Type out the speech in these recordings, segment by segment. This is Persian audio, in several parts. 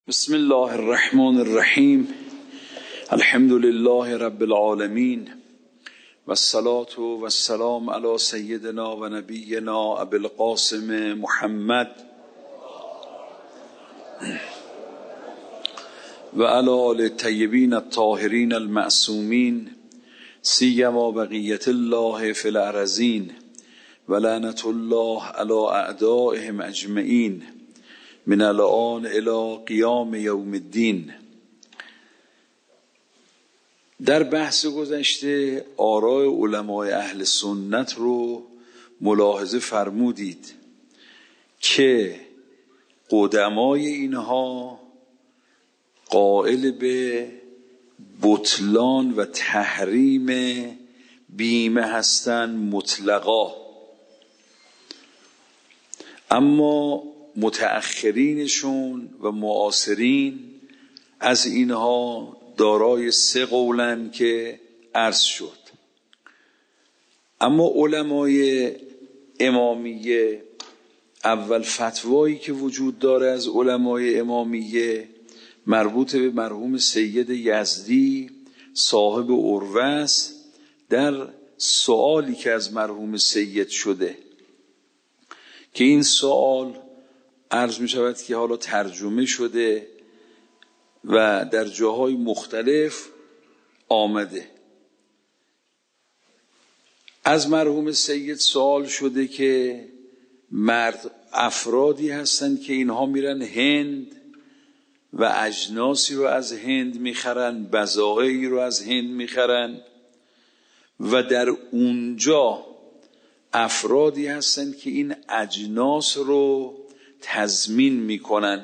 بسم الله الرحمن الرحیم. الحمد لله رب العالمین و الصلاة و السلام علی سیدنا و نبینا ابی القاسم محمد و علی آل الطیبین الطاهرین المعصومین سیما بقیة الله فی الارضین و لعنة الله علی اعدائهم اجمعین من الان الی قیام یوم الدین. در بحث گذشته آراء علمای اهل سنت رو ملاحظه فرمودید که قدمای اینها قائل به بطلان و تحریم بیمه هستند مطلقا، اما متأخرینشون و معاصرین از اینها دارای سه قولن که عرض شد. اما علمای امامیه، اول فتوایی که وجود داره از علمای امامیه مربوط به مرحوم سید یزدی صاحب عروه است، در سوالی که از مرحوم سید شده که این سوال عرض می شود که حالا ترجمه شده و در جاهای مختلف آمده. از مرحوم سید سوال شده که افرادی هستند که اینها میرن هند و اجناسی رو از هند میخرن، بضایعی رو از هند میخرن و در اونجا افرادی هستند که این اجناس رو تضمین میکنن.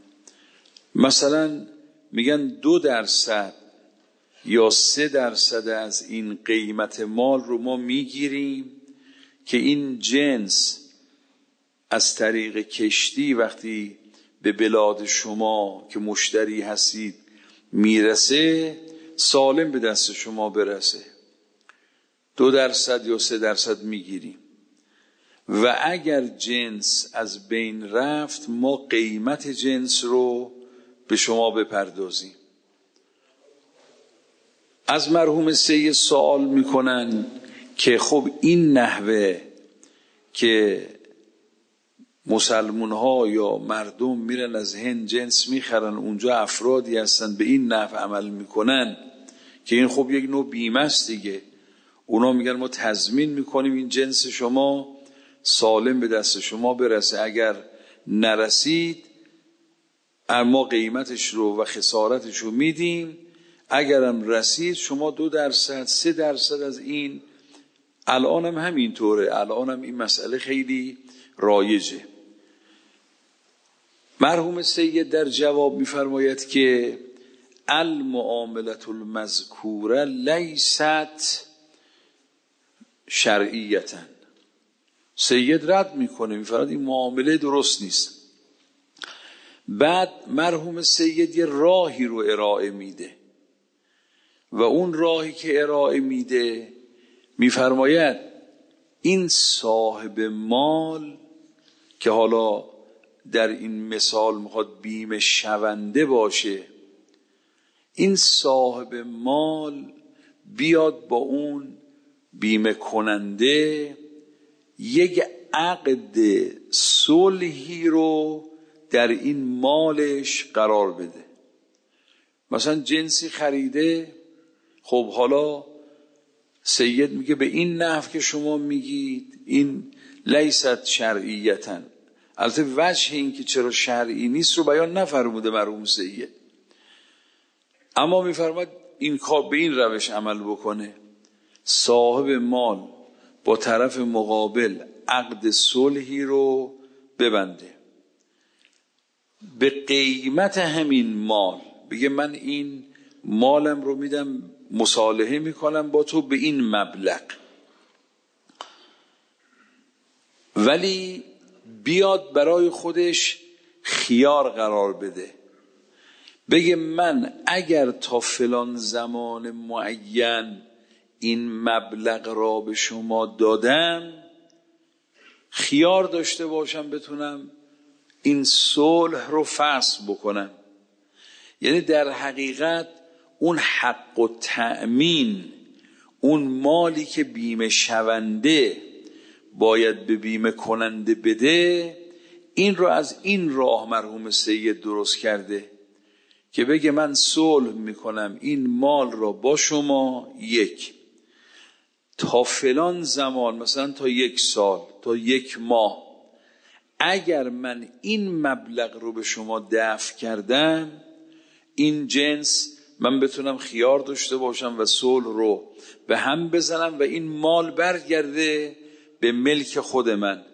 مثلا میگن 2% یا 3% از این قیمت مال رو ما میگیریم که این جنس از طریق کشتی وقتی به بلاد شما که مشتری هستید میرسه سالم به دست شما برسه. 2% یا 3% میگیریم و اگر جنس از بین رفت ما قیمت جنس رو به شما بپردازیم. از مرحوم سید سوال میکنن که خب این نحوه که مسلمون ها یا مردم میرن از هند جنس میخرن، اونجا افرادی هستن به این نحو عمل میکنن که این خب یک نوع بیمه است دیگه. اونا میگن ما تضمین میکنیم این جنس شما سالم به دست شما برسه، اگر نرسید اما قیمتش رو و خسارتش رو میدیم، اگرم رسید شما 2% 3% از این. الان هم همینطوره، الان هم این مسئله خیلی رایجه. مرحوم سید در جواب میفرماید که المعاملة المذکوره لیست شرعیتا. سید رد میکنه، میفرماید این معامله درست نیست. بعد مرحوم سید یه راهی رو ارائه میده و اون راهی که ارائه میده میفرماید این صاحب مال که حالا در این مثال میخواد بیمه شونده باشه، این صاحب مال بیاد با اون بیمه کننده یک عقد صلحی رو در این مالش قرار بده. مثلا جنسی خریده، خب حالا سید میگه به این نحو که شما میگید این لیست شرعیتا. البته وجه این که چرا شرعی نیست رو بیان نفرموده مرحوم سید، اما میفرماد این کار به این روش عمل بکنه. صاحب مال با طرف مقابل عقد صلحی رو ببنده، به قیمت همین مال بگه من این مالم رو میدم مصالحه میکنم با تو به این مبلغ، ولی بیاد برای خودش خیار قرار بده، بگه من اگر تا فلان زمان معین این مبلغ را به شما دادم خیار داشته باشم بتونم این صلح رو فسخ بکنم. یعنی در حقیقت اون حق و تأمین، اون مالی که بیمه شونده باید به بیمه کننده بده، این رو از این راه مرحوم سید درست کرده که بگه من صلح میکنم این مال را با شما تا فلان زمان، مثلا تا 1 سال، تا 1 ماه، اگر من این مبلغ رو به شما دفع کردم، این جنس من بتونم خیار داشته باشم و صلح رو به هم بزنم و این مال برگرده به ملک خود من.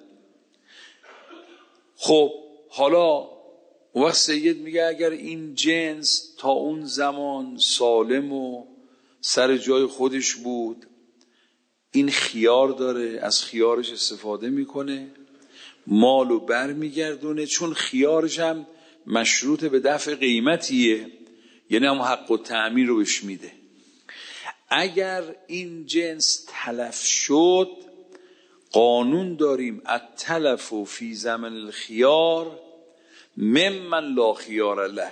خب حالا وقت سید میگه اگر این جنس تا اون زمان سالم و سر جای خودش بود، این خیار داره، از خیارش استفاده میکنه، مالو بر میگردونه، چون خیارش هم مشروط به دفع قیمتیه، یعنی هم حق و تأمین رو بهش میده. اگر این جنس تلف شد، قانون داریم التلف فی زمن الخیار ممن لا خیار له.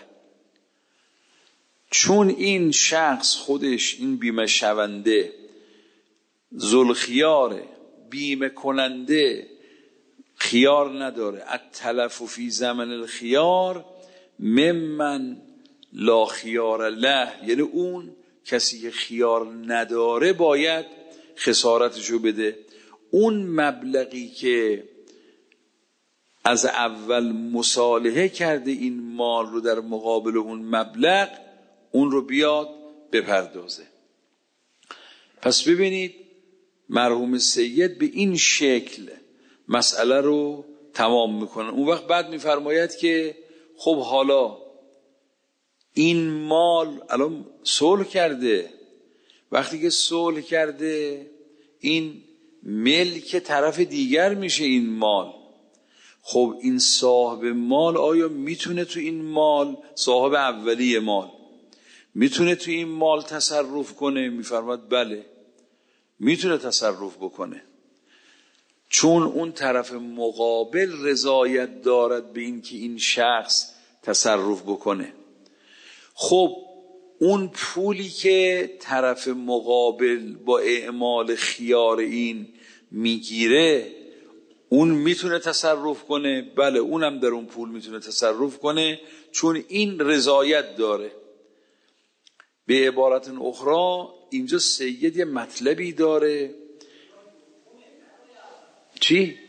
چون این شخص خودش، این بیمه شونده ذوالخیاره، بیمه کننده خیار نداره، التلف فی زمن الخیار ممن لا خیار له، یعنی اون کسی که خیار نداره باید خسارتشو بده. اون مبلغی که از اول مصالحه کرده این مال رو در مقابل اون مبلغ، اون رو بیاد بپردازه. پس ببینید مرحوم سید به این شکل مسئله رو تمام میکنه. اون وقت بعد میفرماید که خب حالا این مال الان صلح کرده، وقتی که صلح کرده این ملک طرف دیگر میشه این مال. خب این صاحب مال آیا میتونه تو این مال، صاحب اولیه مال میتونه تو این مال تصرف کنه؟ میفرماد بله میتونه تصرف بکنه، چون اون طرف مقابل رضایت دارد به این که این شخص تصرف بکنه. خب اون پولی که طرف مقابل با اعمال خیار این میگیره، اون میتونه تصرف کنه؟ بله اونم در اون پول میتونه تصرف کنه، چون این رضایت داره. به عبارت اخرى اینجا سید یه مطلبی داره. چی؟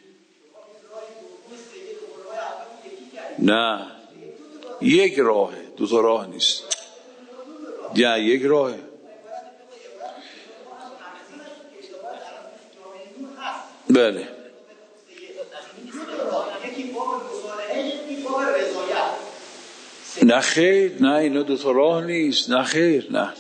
نه یک راهه، 2 راه نیست. یا یک راهه. بله نه خیر، نه اینا 2 راه نیست. نه خیر، نه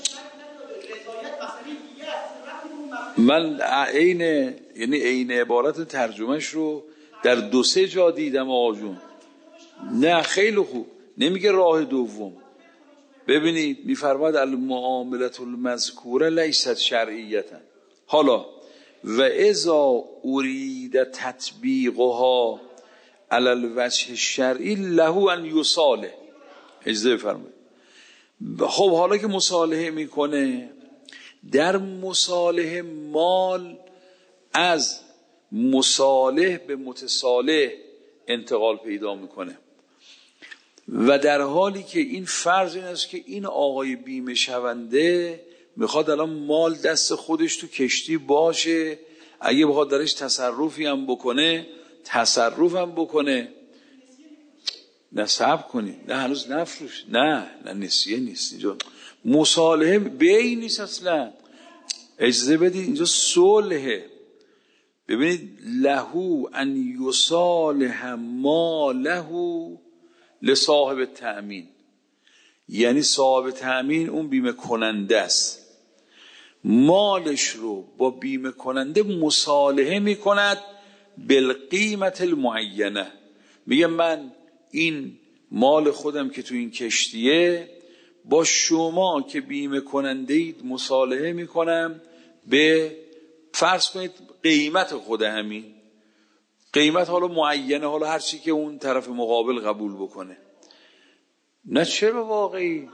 من عین عبارت ترجمهش رو در 2-3 جا دیدم آجون. نه خیلی خوب، نمیگه راه دوم. ببینید میفرماد المعاملة المذکوره لیست شرعیتا. حالا و اذا ارید تطبیقها علی الوجه الشرعی له ان یصالح. اجازه بفرمایید. خب حالا که مصالحه میکنه، در مصالحه مال از مصالح به متصالح انتقال پیدا میکنه، و در حالی که این فرض این است که این آقای بیمه شونده میخواد الان مال دست خودش تو کشتی باشه، اگه بخواد درش تصرفی هم بکنه تصرف هم بکنه. نه صبر کنید، نه هنوز نفروش، نه نسیه نیست اینجا، مصالحه بیع نیست اصلا. اجازه بدید اینجا صلحه. ببینید لهو ان یصالح ما لهو لصاحب تأمین، یعنی صاحب تأمین اون بیمه کننده است، مالش رو با بیمه کننده مصالحه میکند بالقیمت المعینه. میگه من این مال خودم که تو این کشتیه با شما که بیمه کننده اید مصالحه میکنم به فرض کنید قیمت خود همین قیمت، حالا معینه، حالا هر چی که اون طرف مقابل قبول بکنه. نه چرا واقعی؟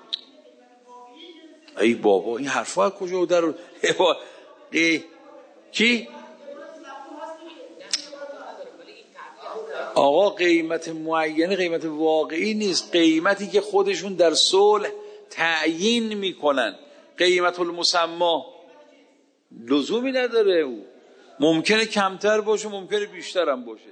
ای بابا این حرفا کجا در کی؟ آقا قیمت معینه قیمت واقعی نیست، قیمتی که خودشون در صلح تعیین میکنن. قیمت المسمى لزومی نداره، او ممکنه کمتر باشه ممکنه بیشتر هم باشه.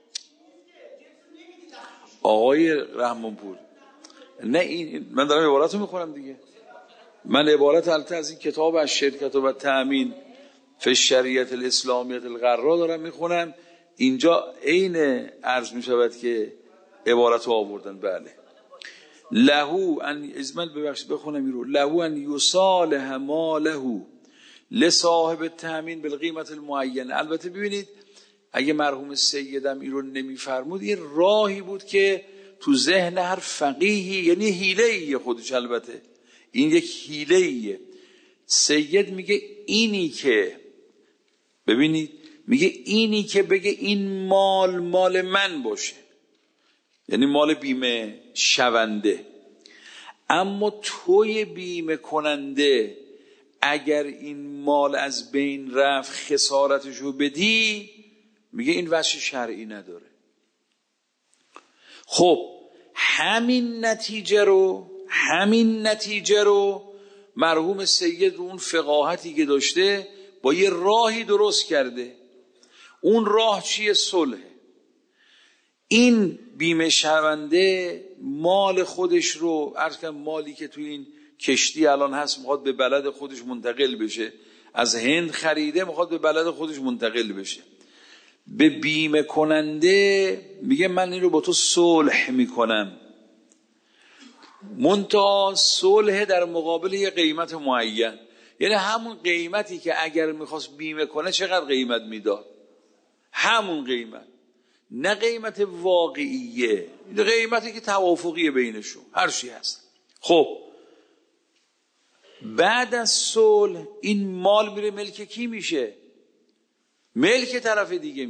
آقای رحمانپور نه این من دارم عبارت رو میخونم دیگه، من عبارت البته از این کتاب از شرکت و تأمین فی شریعت الاسلامیت الغرا دارم میخونم، اینجا عین عرض میشود که عبارت رو آوردن. بله لهو ان ازمن ببخشید بخونم این رو، لهو ان یصالح ما له لصاحب التأمین بالقیمت المعینه. البته ببینید اگه مرحوم سیدم این رو نمیفرمود این راهی بود که تو ذهن هر فقیهی، یعنی حیله‌ای خودش، البته این یک حیله‌ایه. سید میگه اینی که ببینید میگه اینی که بگه این مال من باشه، یعنی مال بیمه شونده، اما توی بیمه کننده اگر این مال از بین رفت خسارتشو بدی، میگه این وجه شرعی نداره. خب همین نتیجه رو مرحوم سید رو اون فقاهتی که داشته با یه راهی درست کرده. اون راه چیه؟ صلح. این بیمه شونده مال خودش رو عرض کنم، مالی که توی این کشتی الان هست میخواد به بلد خودش منتقل بشه، از هند خریده میخواد به بلد خودش منتقل بشه، به بیمه کننده میگه من این رو با تو صلح میکنم، منتها صلح در مقابل یه قیمت معین، یعنی همون قیمتی که اگر میخواست بیمه کنه چقدر قیمت میداد، همون قیمت، نه قیمت واقعیه، قیمتی که توافقیه بینشون هر چی هست. خب بعد از صلح این مال میره ملک کی میشه؟ ملک طرف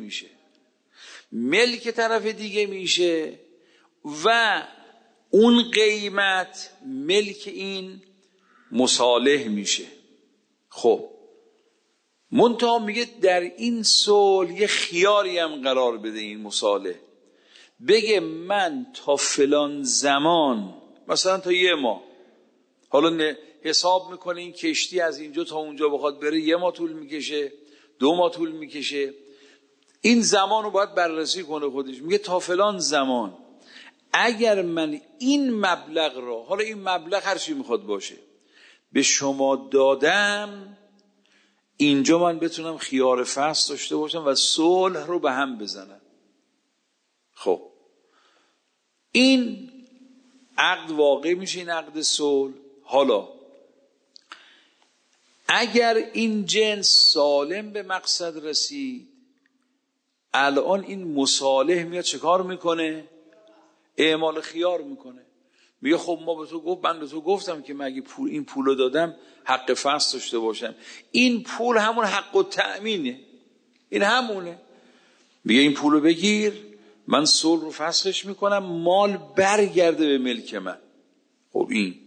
دیگه میشه و اون قیمت ملک این مصالح میشه. خب منتها میگه در این صلح یه خیاری هم قرار بده این مصالح، بگه من تا فلان زمان، مثلا تا یه ماه، حالا حساب میکنه این کشتی از اینجا تا اونجا بخواد بره 1 ماه طول میکشه، 2 ماه طول میکشه، این زمان رو باید بررسی کنه خودش. میگه تا فلان زمان اگر من این مبلغ را، حالا این مبلغ هر چی میخواد باشه، به شما دادم، اینجا من بتونم خیار فصل داشته باشم و صلح رو به هم بزنم. خب این عقد واقع میشه، این عقد صلح. حالا اگر این جنس سالم به مقصد رسید، الان این مصالح میاد چه کار میکنه؟ اعمال خیار میکنه. میگه خب من به تو گفتم که مگه این پولو دادم حق فصل داشته باشم، این پول همون حق التأمینه، این همونه. میگه این پولو بگیر، من صلح رو فسخش میکنم، مال برگرده به ملک من. خب این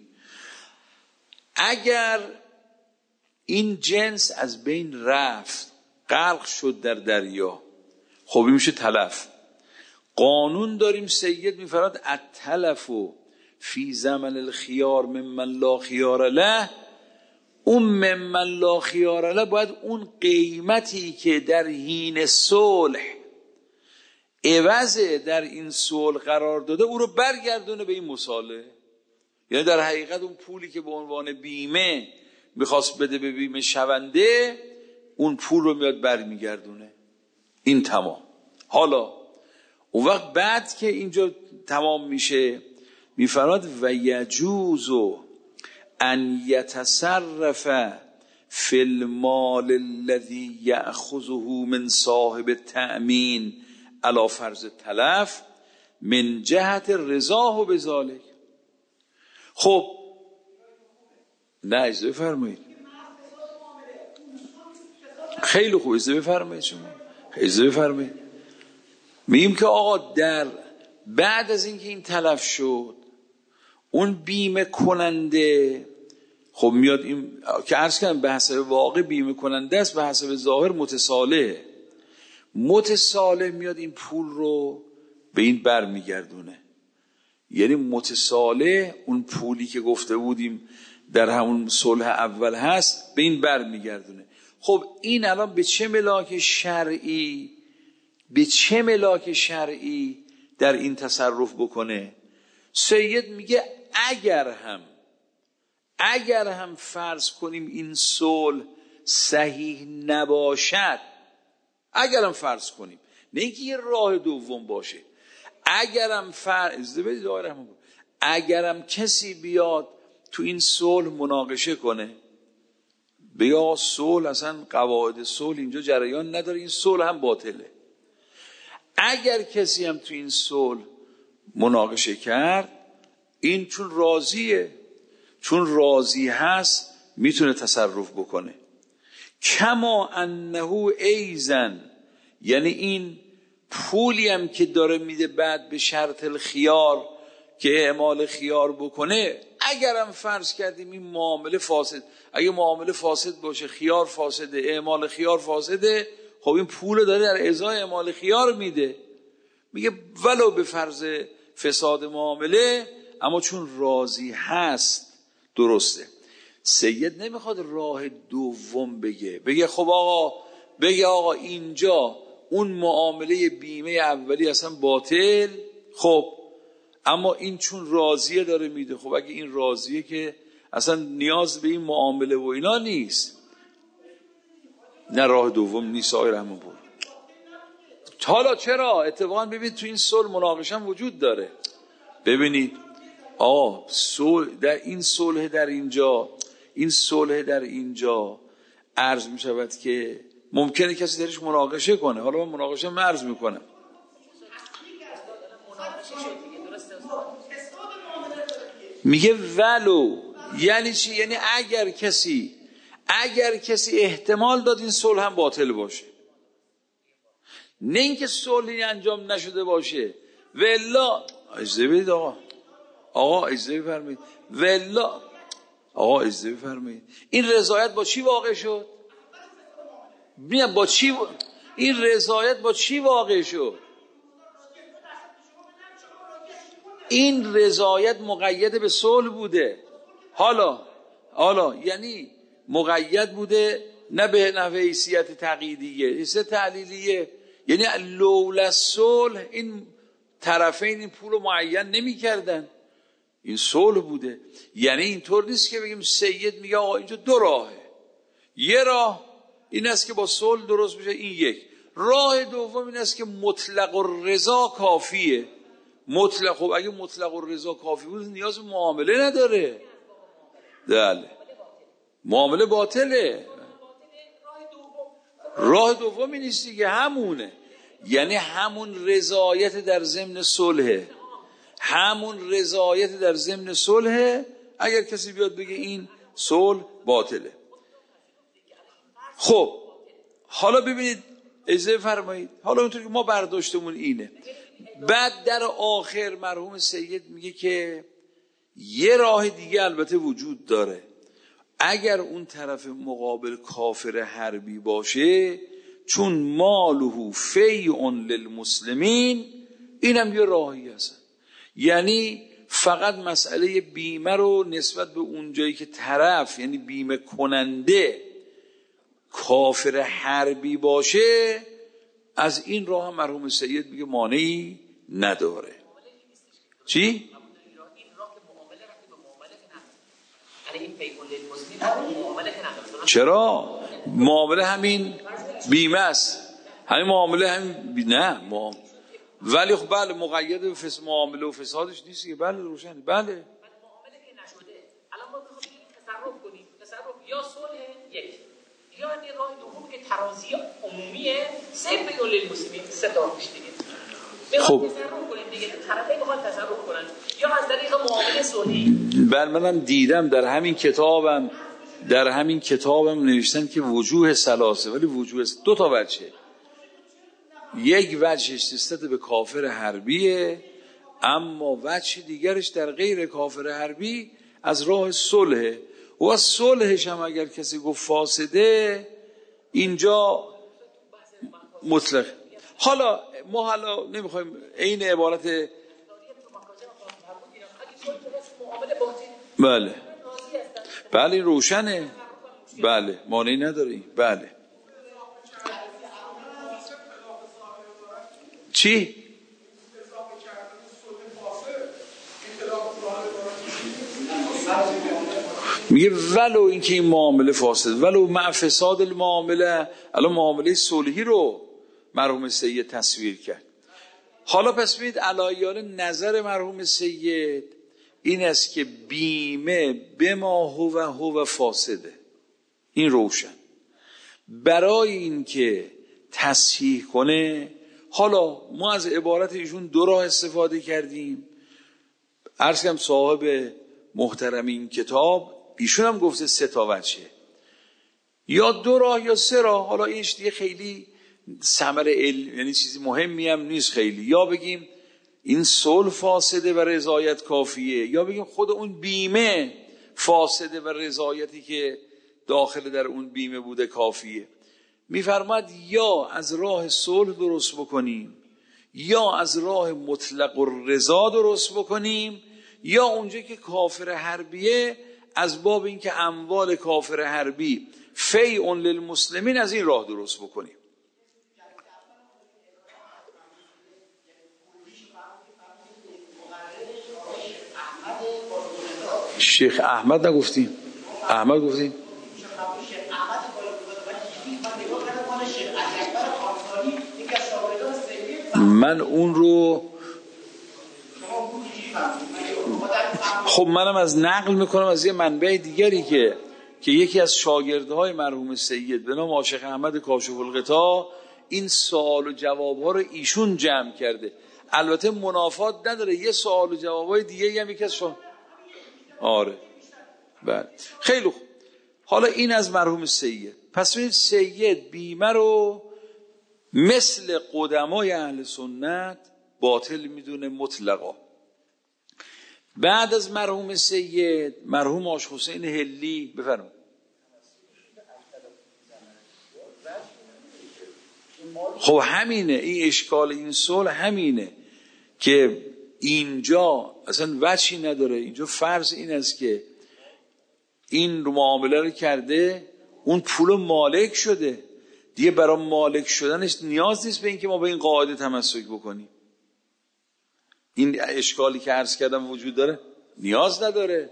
اگر این جنس از بین رفت، غرق شد در دریا، خب این میشه تلف. قانون داریم سید میفرماد التلف فی زمن الخیار ممن لا خیار له. اون ممن لا خیار له باید اون قیمتی که در حین صلح عوض در این صلح قرار داده او رو برگردونه به این مصالح. یعنی در حقیقت اون پولی که به عنوان بیمه میخواست بده به بیمه شونده، اون پول رو میاد برمیگردونه. این تمام. حالا اون وقت بعد که اینجا تمام میشه میفرماد و یجوز ان یتصرف فی المال الذی یأخذه من صاحب التأمین علی فرض تلف من جهت رضاه بذلک. خب نه اجازه بفرمایید، خیلی خوب اجازه بفرمایید، شما اجازه بفرمایید. میگیم که آقا در بعد از اینکه این تلف شد، اون بیمه کننده خب میاد این که عرض کردم به حسب واقع بیمه کننده است، به حسب ظاهر متصالح میاد این پول رو به این بر میگردونه. یعنی متصالح اون پولی که گفته بودیم در همون صلح اول هست به این بر میگردونه. خب این الان به چه ملاک شرعی در این تصرف بکنه؟ سید میگه اگر هم فرض کنیم این صلح صحیح نباشد، اگرم فرض کنیم، نه اینکه یه راه دوم باشه، اگرم کسی بیاد تو این صلح مناقشه کنه، بگه صلح اصلا قواعد صلح اینجا جریان نداره، این صلح هم باطله. اگر کسی هم تو این صلح مناقشه کرد، این چون راضی هست میتونه تصرف بکنه. کما انه ایزن، یعنی این پولی هم که داره میده بعد به شرط الخیار که اعمال خیار بکنه، اگرم فرض کردیم این معامله فاسد، اگه معامله فاسد باشه، خیار فاسده، اعمال خیار فاسده، خب این پول داره در ازای اعمال خیار میده. میگه ولو به فرض فساد معامله، اما چون راضی هست درسته. سید نمیخواد راه دوم بگه خب آقا اینجا اون معامله بیمه اولی اصلا باطل، خب اما این چون راضیه داره میده، خب اگه این راضیه که اصلا نیاز به این معامله و اینا نیست. نه راه دوم نیست آقای رحمان پور. حالا چرا؟ اتفاقا ببینید تو این صلح مناقشه هم وجود داره. ببینید در این صلح در اینجا عرض می شود که ممکنه کسی درش مناقشه کنه. حالا من مناقشه عرض می کنم. میگه ولو، یعنی چی؟ یعنی اگر کسی احتمال داد این صلح هم باطل باشه، نه اینکه صلحی انجام نشده باشه. ولا اجازه بدید آقا اجازه بفرمایید. ولا آقا اجازه بفرمایید. این رضایت با چی واقع شد؟ این رضایت با چی واقع شد؟ این رضایت مقید به صلح بوده. حالا یعنی مقید بوده نه به نحو حیثیت تقییدیه، حیثیت تعلیلیه. یعنی لولا صلح این طرفین این پول رو معین نمی کردن، این صلح بوده. یعنی اینطور نیست که بگیم سید میگه آقا اینجا دو راهه، یه راه این است که با صلح درست بشه، این یک راه دوم این است که مطلق الرضا کافیه. خب اگه مطلق الرضا کافی بود نیاز به معامله نداره. بله معامله باطله. راه دومی نیست دیگه، همونه. یعنی همون رضایت در ضمن صلح، اگر کسی بیاد بگه این صلح باطله. خب حالا ببینید اجازه فرمایید، حالا اونطور که ما برداشتمون اینه. بعد در آخر مرحوم سید میگه که یه راه دیگه البته وجود داره. اگر اون طرف مقابل کافر حربی باشه، چون ماله فیء للمسلمین، اینم یه راهی هست. یعنی فقط مسئله بیمه رو نسبت به اون جایی که طرف، یعنی بیمه کننده، کافر حربی باشه، از این راه هم مرحوم سید میگه مانعی نداره. چی؟ چرا؟ معامله همین بیمه است، همین معامله همین ولی خب بله مقید به معامله و فسادش نیست که. بله روشنه. بله معامله که نشده الان ما بخوایم تصرف کنیم، تصرف یا صلح یک، یا این راه دوم که ترازی عمومیه سیف للمسلمین، سه تا میشه دیگه. خب تصرف کنیم دیگه، طرفین بخواد تصرف کنن یا از طریق معامله صلحی. بله منم دیدم در همین کتابم نوشتن که وجوه ثلاثه، ولی وجوه دو تا وجهه. یک وجهش نسبت به کافر حربیه، اما وجه دیگرش در غیر کافر حربی از راه صلح و از صلحش هم اگر کسی گفت فاسده، اینجا مطلق. حالا ما نمیخوایم این عبارت بله این روشنه، بله مانعی نداره، بله. چی؟ میگه ولو اینکه این معامله فاسد، ولو مع فساد المعامله. الان معامله صلحی رو مرحوم سید تصویر کرد. حالا پس ببینید علایال نظر مرحوم سید این است که بیمه بما هو فاسده، این روشن. برای این که تصحیح کنه، حالا ما از عبارت ایشون دو راه استفاده کردیم. عرض کردم صاحب محترم این کتاب ایشون هم گفته 3 تا وجه، یا 2 راه یا 3 راه. حالا اینش دیگه خیلی ثمر علم، یعنی چیزی مهمی هم نیست خیلی. یا بگیم این صلح فاسده و رضایت کافیه، یا بگیم خود اون بیمه فاسده و رضایتی که داخل در اون بیمه بوده کافیه. میفرماد یا از راه صلح درست بکنیم، یا از راه مطلق الرضا درست بکنیم، یا اونجا که کافر حربیه از باب این که اموال کافر حربی فیء للمسلمین از این راه درست بکنیم. شیخ احمد نگفتیم؟ احمد گفتیم؟ من اون رو خب منم از نقل میکنم از یه منبع دیگری که یکی از شاگردهای مرحوم سید به نام شیخ احمد کاشف الغطا این سوال و جوابها رو ایشون جمع کرده. البته منافات نداره، یه سوال و جوابهای دیگه هم یکی از آره بله خیلی خوب. حالا این از مرحوم سید. پس ببینید سید بیمه رو مثل قدمای اهل سنت باطل میدونه مطلقا. بعد از مرحوم سید مرحوم آش حسین هلی بفرمایید. خب همینه، این اشکال این صلح همینه که اینجا اصلا وجهی نداره. اینجا فرض این است که این معامله رو کرده، اون پول مالک شده دیگه، برای مالک شدنش نیاز نیست به این که ما به این قاعده تمسک بکنیم. این اشکالی که عرض کردم وجود داره، نیاز نداره.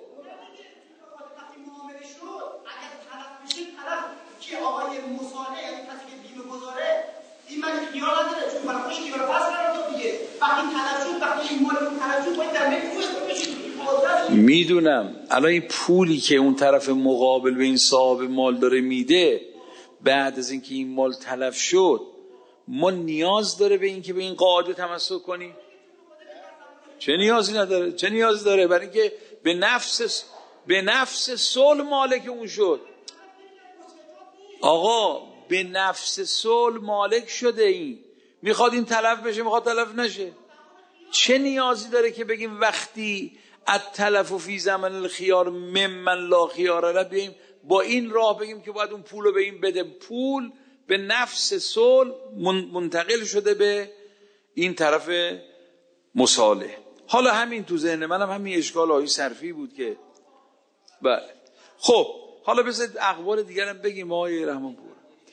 میدونم الان این پولی که اون طرف مقابل به این صاحب مال داره میده، بعد از اینکه این مال تلف شد، ما نیاز داره به این که به این قاعده تمسک کنیم؟ چه نیازی نداره؟ چه نیازی داره؟ برای اینکه به نفس صلح مالک اون شد. آقا به نفس صلح مالک شده، این میخواد این تلف بشه، میخواد تلف نشه. چه نیازی داره که بگیم وقتی التلف فی زمن الخیار ممن لا خیار له، بیاییم با این راه بگیم که باید اون پول رو به این بده؟ پول به نفس صلح منتقل شده به این طرف مصالح. حالا همین تو ذهن منم همین اشکال آیی صرفی بود که بله. خب حالا بذارید اقوال دیگرم بگیم آقای رحمان پور.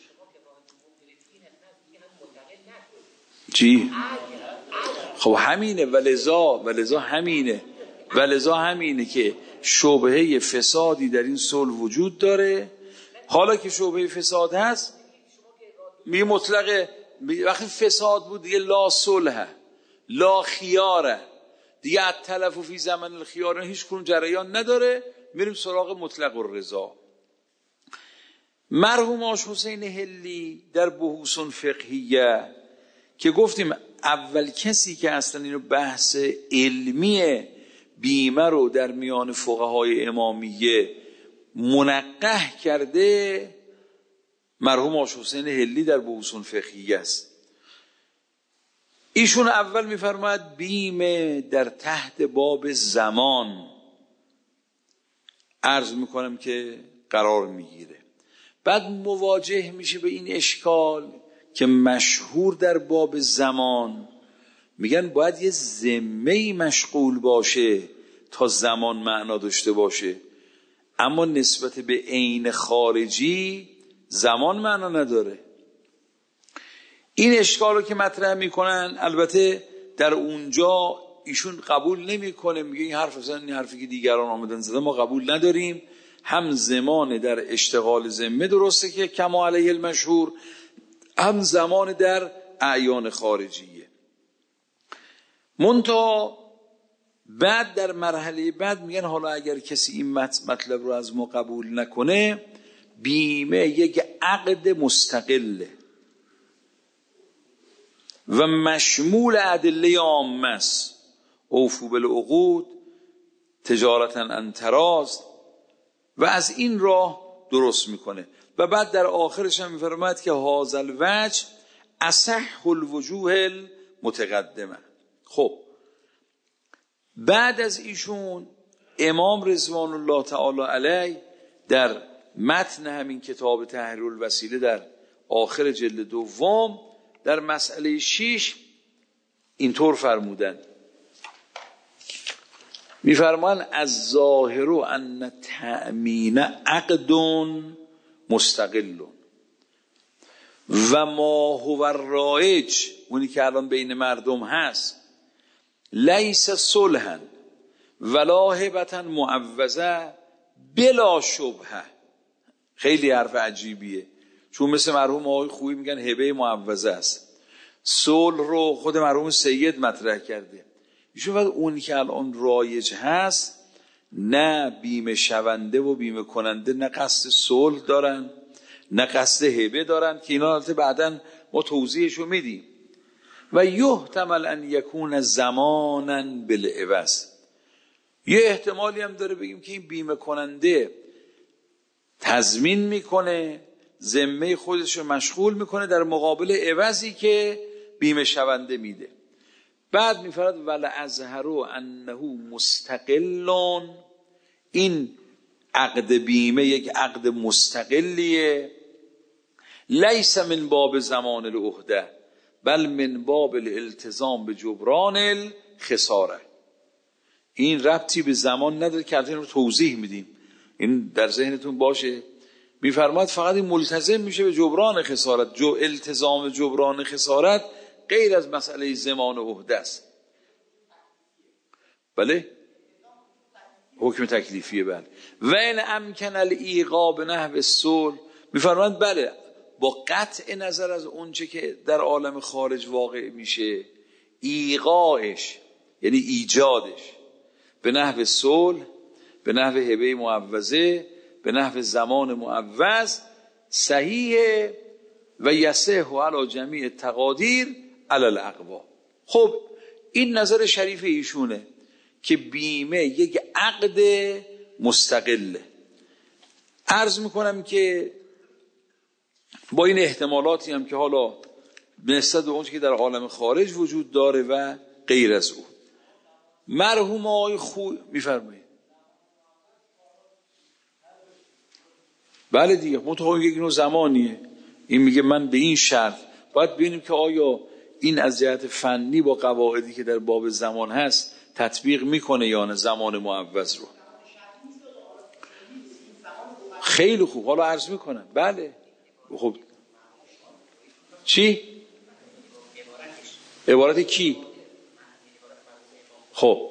چی؟ خب همینه، ولذا همینه که شبهه فسادی در این صلح وجود داره. حالا که شبهه فساد هست میگه مطلقه، وقتی فساد بود دیگه لا صلح لا خیاره، دیگه التلف فی زمن الخیار هیچ کنون جریان نداره، میریم سراغ مطلق الرضا. مرحوم آش حسین هلی در بحوث فقهیه که گفتیم اول کسی که اصلا اینو بحث علمی بیمه رو در میان فقهای امامیه منقح کرده، مرحوم آش حسین هلی در بحوث فقهیه است. ایشون اول میفرماید بیمه در تحت باب زمان عرض میکنم که قرار میگیره. بعد مواجه میشه به این اشکال که مشهور در باب زمان میگن باید یه ذمه‌ای مشغول باشه تا زمان معنا داشته باشه، اما نسبت به عین خارجی زمان معنا نداره. این اشکال رو که مطرح میکنن، البته در اونجا ایشون قبول نمیکنه، میگه این حرف اصلا این حرفی که دیگران آمدن زدن ما قبول نداریم. هم زمان در اشتغال ذمه درسته که کما علیه المشهور، هم زمان در اعیان خارجیه. منتها بعد در مرحله بعد میگن حالا اگر کسی این مطلب رو از ما قبول نکنه، بیمه یک عقد مستقله و مشمول ادله عامه است. اوفوا بالعقود تجارتا عن تراض، و از این راه درست میکنه. و بعد در آخرش هم میفرماید که هذا الوجه اصح الوجوه المتقدمه. خب بعد از ایشون امام رضوان الله تعالی علیه در متن همین کتاب تحریر الوسیله در آخر جلد دوم در مسئله 6 اینطور فرمودن، میفرمان از ظاهر ان تأمین عقد مستقل و ما هو الرایج، اونی که الان بین مردم هست، لیس صلحا ولا هبتا معوضه بلا شبهه. خیلی حرف عجیبیه، چون مثل مرحوم آقای خویی میگن هبه معوضه است. صلح رو خود مرحوم سید مطرح کرده. ایشون وقت اونی که الان رایج هست، نه بیمه شونده و بیمه کننده نه قصد صلح دارن نه قصد هبه دارن، که اینا البته بعداً ما توضیحشو میدیم. و یحتمل ان یکون زمانا بالعوض، یه احتمالی هم داره بگیم که این بیمه کننده تضمین میکنه، ذمه خودش رو مشغول میکنه در مقابل عوضی که بیمه شونده میده. بعد میفرد ول ازهر انه مستقل، این عقد بیمه یک عقد مستقلیه، لیس من باب زمان العهده بل من باب الالتزام به جبران الخساره. این ربطی به زمان نداره که الان رو توضیح میدیم، این در ذهنتون باشه. میفرماد فقط این ملتزم میشه به جبران خسارت. التزام جبران خسارت غیر از مسئله زمان و عهده است. بله حکم تکلیفیه. بله و این امکن الایقاع به نحو الصلح، میفرماد بله با قطع نظر از اونچه که در عالم خارج واقع میشه، ایقاعش یعنی ایجادش به نحو صلح، به نحو هبه معوضه، به نحو زمان معوض صحیحه و یصح علی جمیع تقادیر علی الاقوا. خب این نظر شریف ایشونه که بیمه یک عقد مستقله. عرض میکنم که با این احتمالاتی هم که حالا نسبت به اون که در عالم خارج وجود داره و غیر از اون، مرحوم آقای خویی میفرمایید بله دیگه متوجه یک نوع زمانیه. این میگه من به این شرط باید ببینیم که آیا این از جهت فنی با قواعدی که در باب زمان هست تطبیق میکنه یا نه زمان معوض رو. خیلی خوب حالا عرض میکنم. بله خب چی؟ عبارت کی؟ خب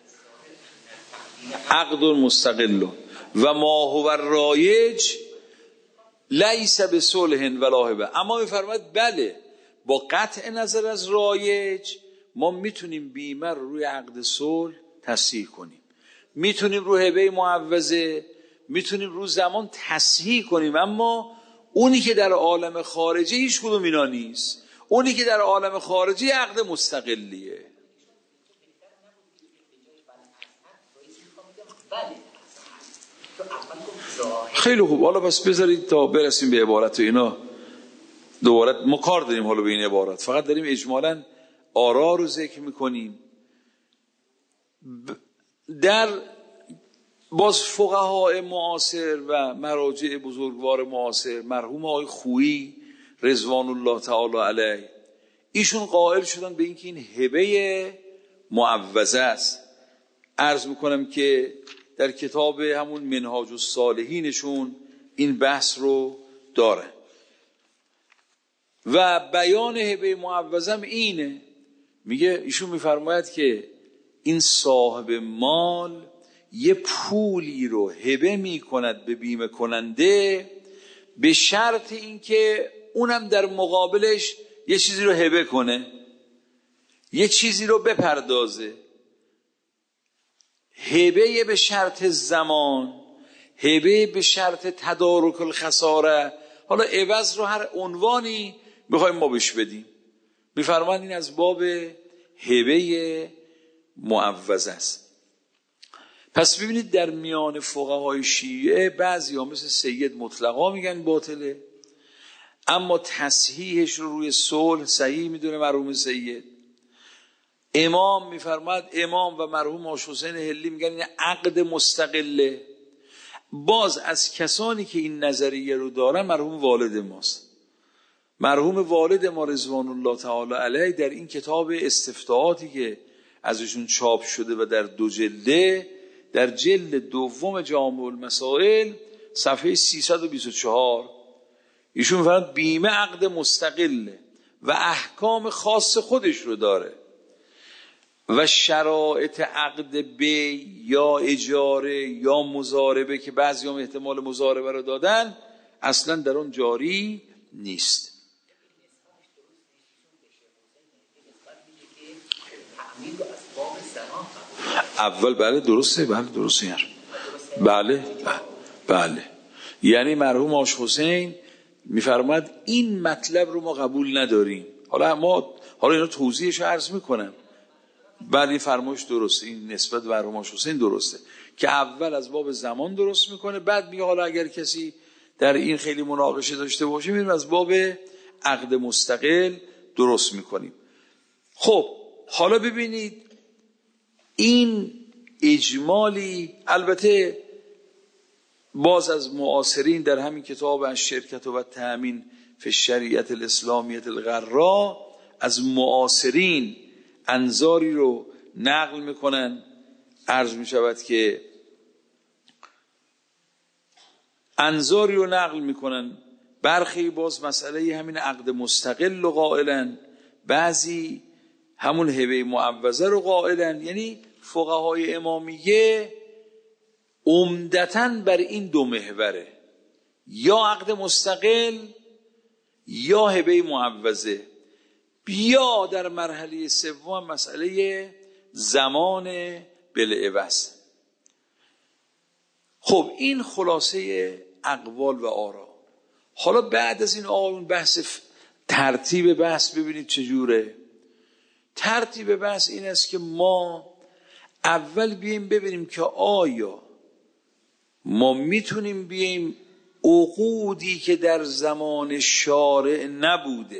عقد مستقل و ما هو الرایج لیس بصلح ولا هبه. اما میفرماید بله با قطع نظر از رایج ما میتونیم بیمه رو روی عقد صلح تصحیح کنیم، میتونیم رو هبه معوضه، میتونیم رو زمان تصحیح کنیم. اما اونی که در عالم خارجی هیچ کدوم اینا نیست. اونی که در عالم خارجی عقد مستقلیه. خیلی خوب حالا پس بذارید تا برسیم به عبارت و اینا دوباره ما کار داریم حالا به این عبارت، فقط داریم اجمالاً آرا رو ذکر میکنیم. در باز فقهای معاصر و مراجع بزرگوار معاصر، مرحوم آقای خویی رضوان الله تعالی علیه، ایشون قائل شدن به اینکه این هبه معوضه است. عرض میکنم که در کتاب همون منهاج الصالحینشون این بحث رو داره و بیان هبه معوضه اینه. میگه ایشون میفرماید که این صاحب مال یه پولی رو هبه میکند به بیمه کننده به شرط اینکه اونم در مقابلش یه چیزی رو هبه کنه، یه چیزی رو بپردازه. هبه به شرط زمان، هبه به شرط تدارک الخساره. حالا عوض رو هر عنوانی بخوایم ما بهش بدیم. میفرمان این از باب هبه معوض است. پس ببینید در میان فقهای شیعه بعضی ها مثل سید مطلقا میگن باطله، اما تصحیحش رو روی صلح صحیح میدونه مرحوم سید. امام میفرماد، امام و مرحوم آش حسین هلی میگن این عقد مستقله. باز از کسانی که این نظریه رو دارن مرحوم والد ماست. مرحوم والد ما رضوان الله تعالی علیه در این کتاب استفتاحاتی که ازشون چاپ شده و در 2 جلده، در جلد دوم جامع المسائل صفحه 324 ایشون میفرماید بیمه عقد مستقله و احکام خاص خودش رو داره و شرایط عقد بی یا اجاره یا مضاربه که بعضی هم احتمال مضاربه رو دادن اصلا در اون جاری نیست. اول بله درسته، بله درسته، بله یعنی مرحوم آش حسین میفرماد این مطلب رو ما قبول نداریم. حالا اینو توضیحش عرض میکنم. بله فرمایش درسته، این نسبت به مرحوم آش حسین درسته که اول از باب زمان درست میکنه، بعد میگه حالا اگر کسی در این خیلی مناقشه داشته باشه میریم از باب عقد مستقل درست میکنیم. خب حالا ببینید این اجمالی، البته باز از معاصرین در همین کتاب از شرکت و تأمین فی الشریعه الاسلامیه الغراء از معاصرین انظاری رو نقل میکنن. عرض میشود که انظاری رو نقل میکنن، برخی باز مسئله همین عقد مستقل رو قائلن، بعضی همون هبه معوضه رو قائلن. یعنی فقهای امامیه عمدتاً بر این 2 محوره، یا عقد مستقل یا هبه معوضه، یا در مرحله سوم مسئله زمان بالعوض. خب این خلاصه اقوال و آرا. حالا بعد از این آقایون بحث ترتیب بحث ببینید چجوره. ترتیب بحث این است که ما اول بیاییم ببینیم که آیا ما میتونیم بیاییم عقودی که در زمان شارع نبوده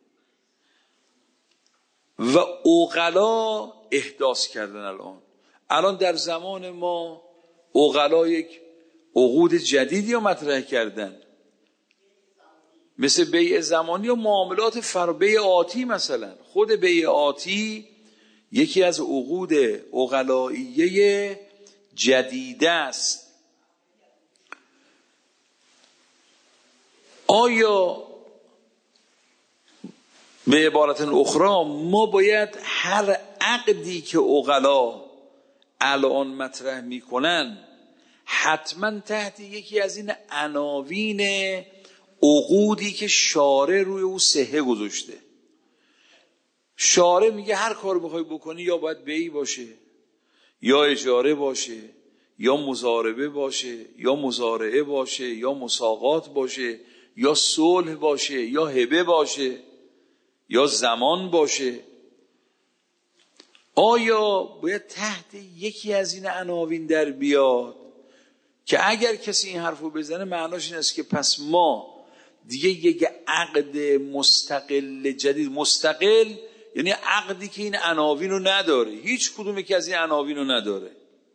و عقلا احداث کردن، الان در زمان ما عقلا یک عقود جدیدی رو مطرح کردن، مثل بیع زمانی و معاملات بیع آتی. مثلا خود بیع آتی یکی از عقود عقلائیه جدیده است. آیا به عبارت اخرى ما باید هر عقدی که عقلا الان مطرح میکنن حتما تحت یکی از این عناوین عقودی که شارع روی او صحه گذاشته؟ شارع میگه هر کار بخوای بکنی یا باید بیع باشه، یا اجاره باشه، یا مضاربه باشه، یا مزارعه باشه، یا مساقات باشه، یا صلح باشه، یا هبه باشه، یا زمان باشه. آیا باید تحت یکی از این عناوین در بیاد که اگر کسی این حرفو بزنه معناش این است که پس ما دیگه یک عقد مستقل جدید، مستقل یعنی عقدی که این عناوین رو نداره، هیچ کدومی که از این عناوین رو نداره،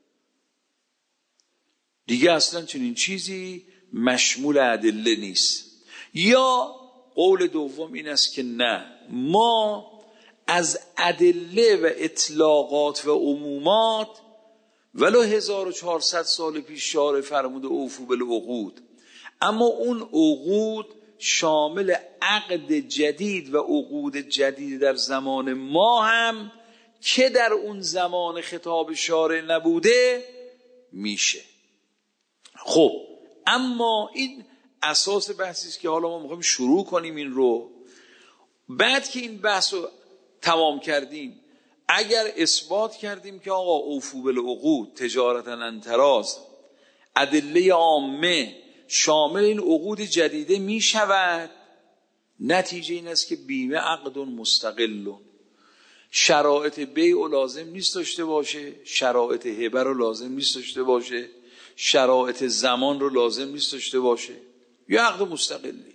دیگه اصلا چنین چیزی مشمول ادله نیست. یا قول دوم این است که نه، ما از ادله و اطلاقات و عمومات ولو 1400 سال پیش شارع فرموده اوفوا بالعقود، اما اون عقود شامل عقد جدید و عقود جدید در زمان ما هم که در اون زمان خطاب شارع نبوده میشه. خب اما این اساس بحثی است که حالا ما میخوایم شروع کنیم این رو. بعد که این بحث رو تمام کردیم، اگر اثبات کردیم که آقا اوفوا بالعقود تجارتا عن تراض ادله عامه شامل این عقود جدیده می شود، نتیجه این است که بیمه عقد مستقل، شرایط بیع لازم نیست داشته باشه، شرایط هبه رو لازم نیست داشته باشه، شرایط زمان رو لازم نیست داشته باشه، یا عقد مستقلی.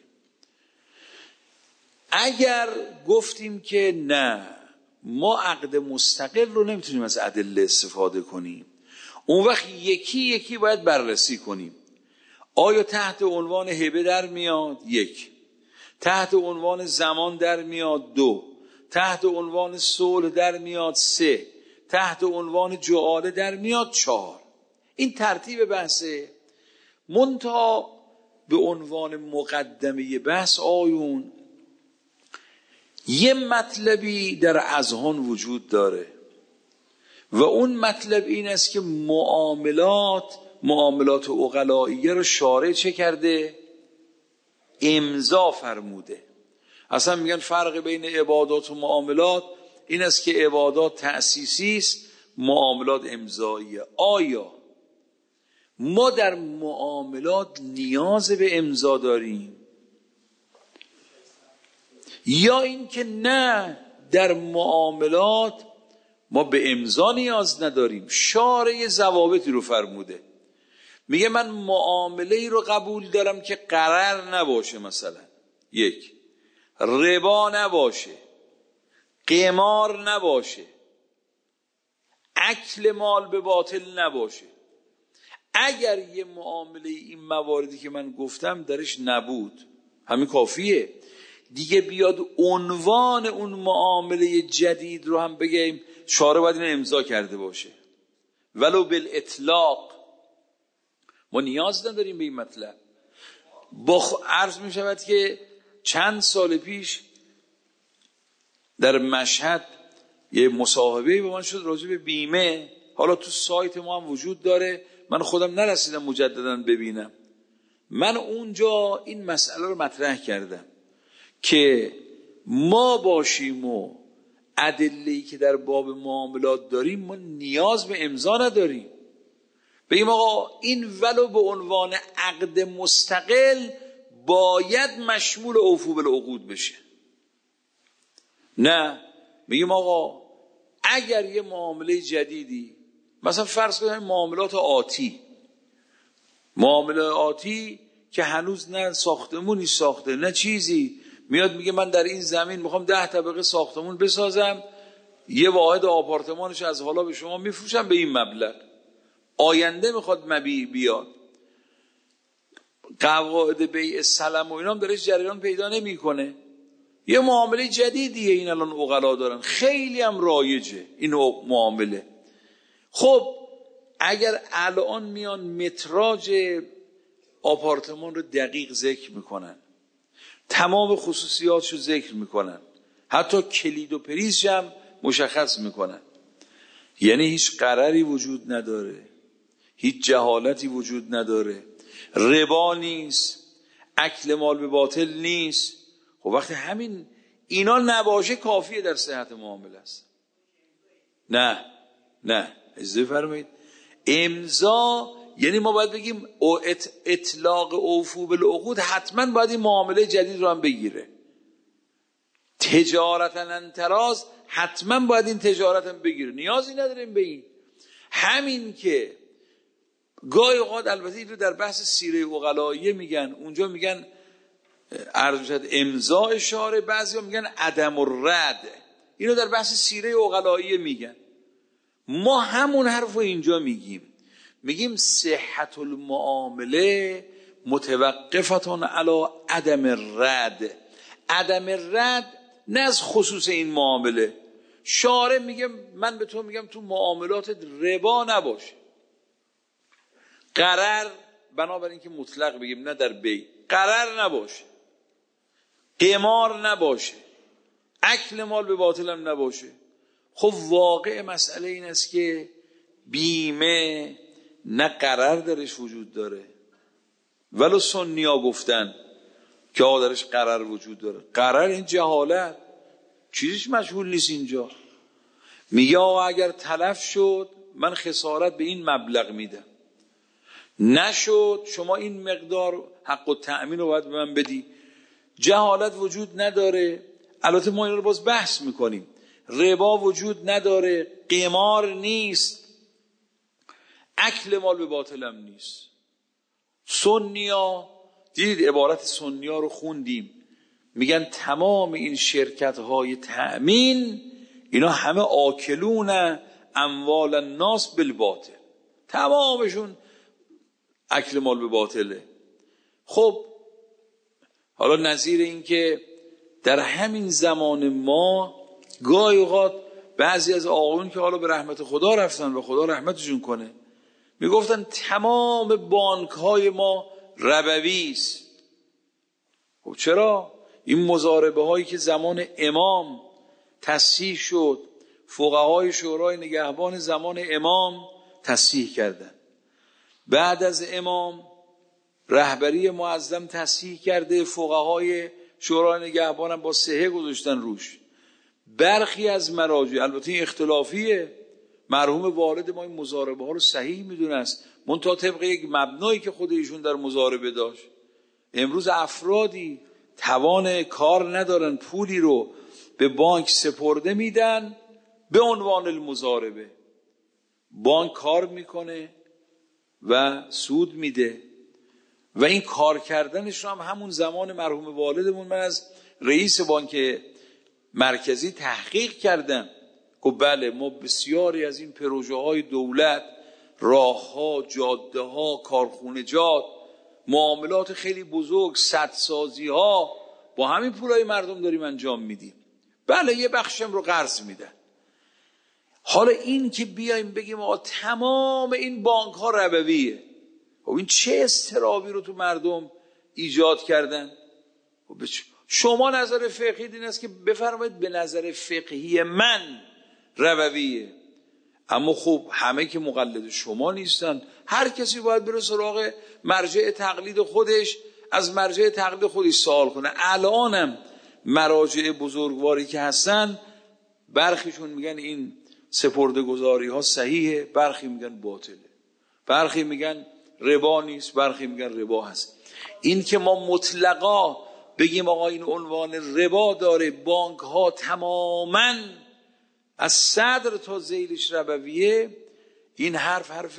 اگر گفتیم که نه، ما عقد مستقل رو نمیتونیم از ادله استفاده کنیم، اون وقت یکی یکی باید بررسی کنیم. آیا تحت عنوان هبه در میاد؟ یک. تحت عنوان زمان در میاد؟ دو. تحت عنوان صلح در میاد؟ سه. تحت عنوان جعاله در میاد؟ چهار. این ترتیب بحثه. منتها به عنوان مقدمه بحث آیون یه مطلبی در اذهان وجود داره و اون مطلب این است که معاملات عقلائیه رو شارع چه کرده؟ امضا فرموده. اصلا میگن فرق بین عبادات و معاملات این است که عبادات تأسیسی است، معاملات امضاییه. آیا ما در معاملات نیاز به امضا داریم؟ یا این که نه، در معاملات ما به امضا نیاز نداریم، شارع ضوابطی رو فرموده. میگه من معامله ای رو قبول دارم که قرار نباشه، مثلا یک، ربا نباشه، قمار نباشه، اکل مال به باطل نباشه. اگر یه معامله این مواردی که من گفتم درش نبود، همین کافیه دیگه. بیاد عنوان اون معامله جدید رو هم بگیم شارع باید اینو امضا کرده باشه ولو بالاطلاق. ما نیاز نداریم به این مطلب. عرض می شود که چند سال پیش در مشهد یه مصاحبه با من شد راجع به بیمه. حالا تو سایت ما هم وجود داره، من خودم نرسیدم مجددا ببینم. من اونجا این مسئله رو مطرح کردم که ما باشیم و ادله‌ای که در باب معاملات داریم ما نیاز به امضا نداریم. بگیم آقا این ولو به عنوان عقد مستقل باید مشمول اوفوا بالعقود بشه. نه، میگیم آقا اگر یه معامله جدیدی، مثلا فرض کنیم معاملات آتی که هنوز نه ساختمونی ساخته نه چیزی، میاد میگه من در این زمین میخوام 10 طبقه ساختمون بسازم، یه واحد آپارتمانش از حالا به شما میفروشم به این مبلغ، آینده میخواد مبیع بیاد. قواعد بیع سلم و اینا هم درش جریان پیدا نمیکنه. یه معامله جدیدیه این الان عقلا دارن، خیلی هم رایجه این معامله. خب اگر الان میان متراژ آپارتمان رو دقیق ذکر میکنن، تمام خصوصیاتشو ذکر میکنن، حتی کلید و پریزش هم مشخص میکنن، یعنی هیچ قراری وجود نداره، هیچ جهالتی وجود نداره، ربا نیست، اکل مال به باطل نیست. خب وقتی همین اینا نباشه کافیه در صحت معامله است. نه اجازه فرمایید، امضا یعنی ما باید بگیم اطلاق اوفوا بالعقود حتما باید این معامله جدید رو هم بگیره. تجارتا عن تراض حتما باید این تجارت هم بگیره، نیازی نداریم به این. همین که گاهی اوقات البته این رو در بحث سیره عقلائیه میگن، اونجا میگن عرض شد امضاء شارع، بعضیا میگن عدم الرد، اینو در بحث سیره عقلایی میگن. ما همون حرفو اینجا میگیم صحت المعامله متوقفتون علی عدم الرد. عدم الرد نه از خصوص این معامله. شارع میگه من به تو میگم تو معاملات ربا نباشه، قرار، بنابراین که مطلق بگیم نه در بیع، قرار نباشه، قمار نباشه، اکل مال به باطل هم نباشه. خب واقع مسئله این است که بیمه نه قرار درش وجود داره، ولو سنیا گفتن که درش قرار وجود داره. قرار این جهالت چیزیش مشغول نیست. اینجا میگه آقا اگر تلف شد من خسارت به این مبلغ میدم، نشد شما این مقدار حق التأمین رو باید به من بدی. جهالت وجود نداره. البته ما این رو باز بحث میکنیم. ربا وجود نداره، قمار نیست، اکل مال به باطل هم نیست. سنیا، دیدید عبارت سنیا رو خوندیم، میگن تمام این شرکت های تأمین اینا همه آکلون اموال الناس بالباطل، تمامشون اکل مال به باطله. خب حالا نظیر این که در همین زمان ما گاهی اوقات بعضی از آقایون که حالا به رحمت خدا رفتن و خدا رحمتشون کنه، میگفتن تمام بانک های ما ربوی است. خب چرا؟ این مضاربه هایی که زمان امام تصحیح شد، فقهای شورای نگهبان زمان امام تصحیح کردن، بعد از امام رهبری معظم تصحیح کرده، فقهای شورای نگهبان هم با صحه گذاشتن روش. برخی از مراجع، البته این اختلافیه، مرحوم والد ما این مضاربه ها رو صحیح میدونست، منتها طبق یک مبنایی که خود ایشون در مضاربه داشت. امروز افرادی توان کار ندارن، پولی رو به بانک سپرده میدن به عنوان المضاربه، بانک کار میکنه و سود میده و این کار کردنش رو هم همون زمان مرحوم والدمون من از رئیس بانک مرکزی تحقیق کردم. گفت بله ما بسیاری از این پروژه های دولت، راه ها، جاده ها، کارخونجات، معاملات خیلی بزرگ، سدسازی ها با همین پولای مردم داریم انجام میدیم. بله یه بخشم رو قرض میدن. حالا این که بیایم بگیم آقا تمام این بانک ها ربویه، خب این چه اضطرابی رو تو مردم ایجاد کردن؟ خب شما نظر فقهی این است که بفرمایید به نظر فقهی من ربویه، اما خب همه که مقلد شما نیستن، هر کسی باید بره سراغ مرجع تقلید خودش، از مرجع تقلید خودش سوال کنه. الانم مراجع بزرگواری که هستن برخیشون میگن این سپرده‌گذاری ها صحیحه، برخی میگن باطله، برخی میگن ربا نیست، برخی میگن ربا هست. این که ما مطلقا بگیم آقا این عنوان ربا داره، بانک ها تماماً از صدر تا ذیلش ربویه، این حرف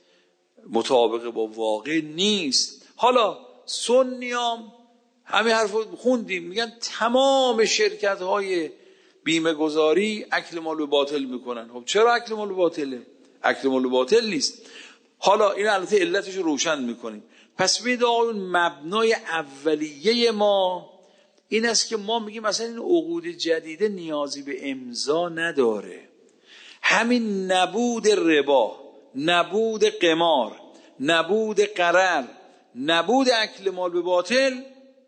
مطابق با واقع نیست. حالا سنیام همین حرف رو خوندیم، میگن تمام شرکت های بیمه گذاری اکل مال باطل میکنن. خب چرا اکل مال باطله؟ اکل مال باطل نیست. حالا این البته علتش رو روشن میکنیم. پس ببینید آقایون مبنای اولیه ما این است که ما میگیم مثلا این عقود جدیده نیازی به امضا نداره. همین نبود ربا، نبود قمار، نبود قرار، نبود اکل مال به باطل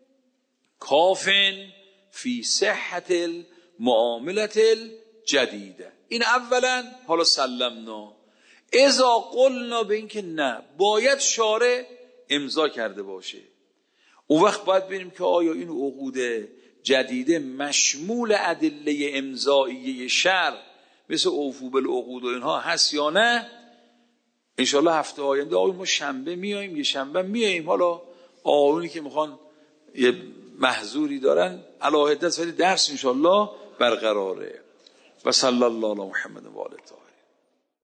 کافن فی صحت المعاملت الجدیده. این اولا. حالا سلمنا اذا قلنا به این که نه باید شارع امضا کرده باشه، اون وقت باید ببینیم که آیا این عقود جدیده مشمول ادله امضاییه شرع مثل اوفو بالعقود و اینها هست یا نه. انشالله هفته آینده ما شنبه میاییم، یه شنبه میاییم، حالا آقایونی که میخوان یه محضوری دارن علی حدت ولی درس انشالله برقراره. و صلی الله علی محمد و آله.